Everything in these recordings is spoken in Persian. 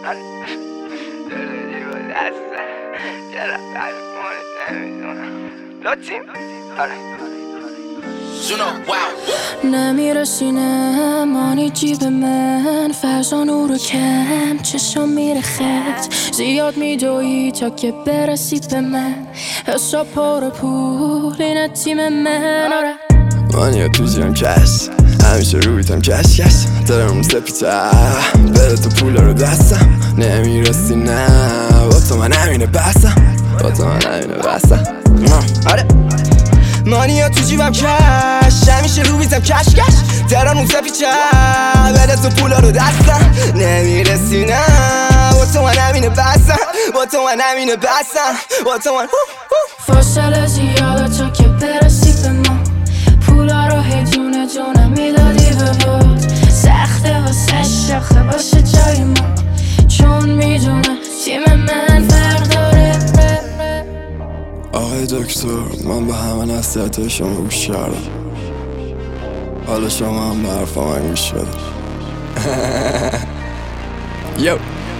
نمیرسینه مانی جیب من فرزا نورو کم چشم میره خط زیاد میدوی تا که برسی به من حساب پر پول اینه تیم من مانیا تو جیم کش همیشه رویتم کش دارم سپیته بده تو پولا رو دستم نمیرسی نه با تو من همینه بسم آره مانیا تو جیبم کش همیشه رویتم کش دارم اون سپیته بده تو پولا رو دستم نمیرسی نه با تو من همینه بسم فاصله زیاده تا که برسی به ما پولا رو هی دونه میدادی به بود سخته واسه شاخه باشه جای ما چون میدونه تیم من فرق داره آقای دکتر من به همه نصیحتای شما گوش کردم حالا شما هم به حرف من گوش بده یو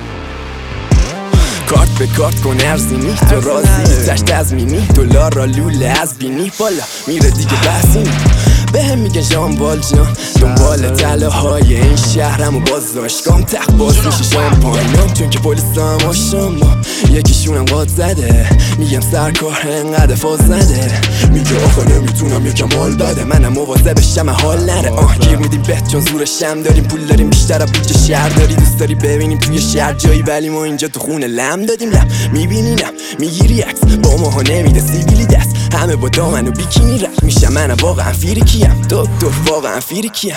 کارت به کارت کن ارزینی تو رازی تشت از مینی دلار را لوله از بینی بالا میره دیگه بحثینی به هم میگن جانبال جان دنبال تله های این شهرم و باز داشتگام تق باز میشه شامپاینام چون که پولیس هم آشام با یکیشونم قاد زده میگم سرکار انقدر فاز نده میگه آخه نمیتونم یکم حال بده منم مواظبشم حال نره گیر میدیم بهت چون زورشم داریم پول داریم بیشتر از بودجه شهر داری دوست داری ببینیم توی شهر جایی ولی ما اینجا تو خونه لم دادیم لم میبینی نم میگیری عکس با ماها نمیده سیبیلی دست همه با دامن و بیکینی رفت میشم منم واقعا فیریکیم دکتر واقعا فیریکیم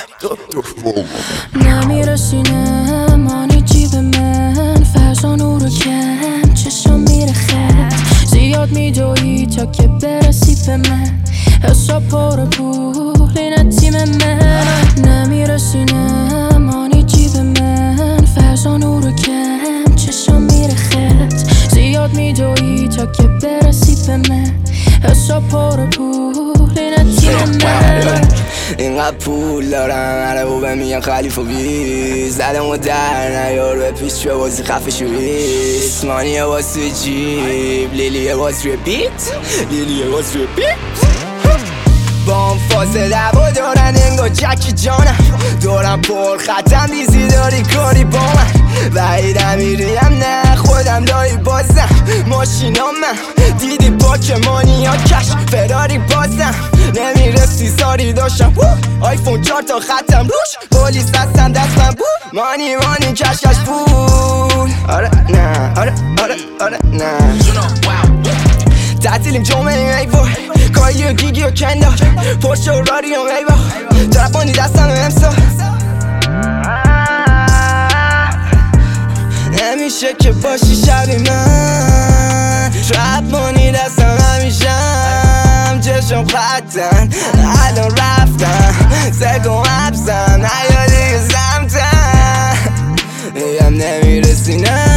نمیرسینه مانی جیب من فرزا نورو کم چشم میره خط زیاد میدوی تا که برسی به من حساب پر پول اینه تیم من نمیرسینه مانی جیب من فرزا نورو کم چشم میره خط زیاد میدوی تا که برسی به من حساب پر پول اینه تیم من اینقدر پول دارم عربو به میگن خلیفه بیز زدم و در نیار به پیش به بازی خفه شویست مانیه واسه جیب لیلیه واسه بیت با هم فاصله دعوا دارن انگار جکی جانم دورم پر ختم دیزی داری کاری با من وحیدم میریم نه خودم لای بازم ماشینام من دیدی پاک مانیا کش فراری بازم نمیرسی ساری داشتم آیفون 4 تا ختم روش پولیس هستم دستم بود مانی کش پول آره نه تعطیلیم جمعه ایوار کاری و گیگی و کندار پرشه و راری و ایوار ترپانی دستم و امسا نمیشه که باشی شبی من ترپانی دستم همیشم چشم خطن الان رفتم سگم حبسم نیا دیگه سمتم میگم نمیرسی نه